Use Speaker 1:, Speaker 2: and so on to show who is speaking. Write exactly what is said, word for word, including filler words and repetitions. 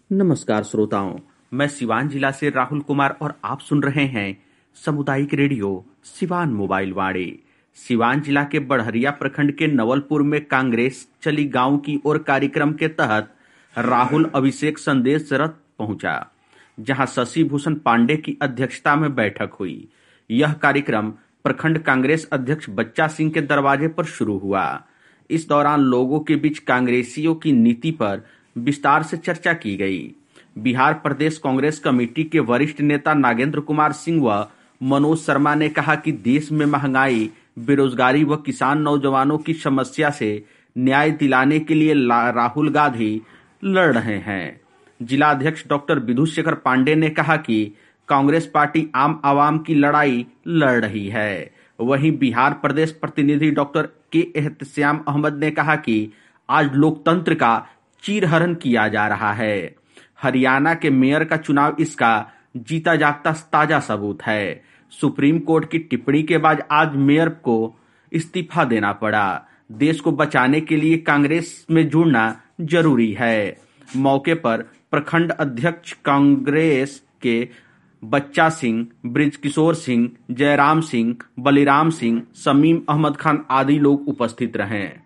Speaker 1: नमस्कार श्रोताओं, मैं सिवान जिला से राहुल कुमार और आप सुन रहे हैं सामुदायिक रेडियो सिवान मोबाइल वाणी। सिवान जिला के बड़हरिया प्रखंड के नवलपुर में कांग्रेस चली गांव की ओर कार्यक्रम के तहत राहुल अभिषेक संदेश रथ पहुंचा, जहां शशि भूषण पांडे की अध्यक्षता में बैठक हुई। यह कार्यक्रम प्रखंड कांग्रेस अध्यक्ष बच्चा सिंह के दरवाजे पर शुरू हुआ। इस दौरान लोगों के बीच कांग्रेसियों की नीति पर विस्तार से चर्चा की गई। बिहार प्रदेश कांग्रेस कमेटी के वरिष्ठ नेता नागेंद्र कुमार सिंह व मनोज शर्मा ने कहा कि देश में महंगाई, बेरोजगारी व किसान नौजवानों की समस्या से न्याय दिलाने के लिए राहुल गांधी लड़ रहे हैं। जिला अध्यक्ष डॉक्टर विधुशेखर पांडे ने कहा कि कांग्रेस पार्टी आम आवाम की लड़ाई लड़ रही है। वहीं बिहार प्रदेश प्रतिनिधि डॉक्टर के एहतशाम अहमद ने कहा कि आज लोकतंत्र का चीरहरण किया जा रहा है। हरियाणा के मेयर का चुनाव इसका जीता जागता ताजा सबूत है। सुप्रीम कोर्ट की टिप्पणी के बाद आज मेयर को इस्तीफा देना पड़ा। देश को बचाने के लिए कांग्रेस में जुड़ना जरूरी है। मौके पर प्रखंड अध्यक्ष कांग्रेस के बच्चा सिंह, ब्रिजकिशोर सिंह, जयराम सिंह, बलिराम सिंह, शमीम अहमद खान आदि लोग उपस्थित रहे।